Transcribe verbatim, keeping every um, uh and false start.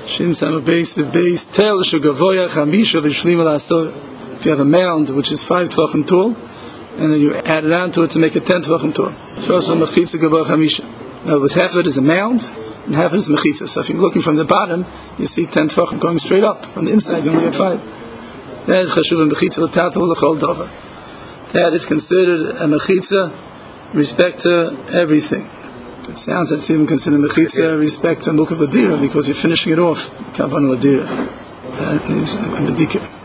Shin Sam base the base tel shugavoya chamisha v'shlim al. If you have a mound which is five tvachim tall, and then you add it onto it to make it ten tvachim tall. Shosel mechitza gavoya chamisha. Now, with half of it is a mound, and half of it is mechitza. So if you're looking from the bottom, you see ten tvachim going straight up. From the inside, you only have five. That is chashuv mechitza l'tata u'lechol dover. That is considered a mechitza respect to everything. It sounds like it's even considered mechitza respect to mukhav l'dira, because you're finishing it off. Kavan l'dira. That is a medikah.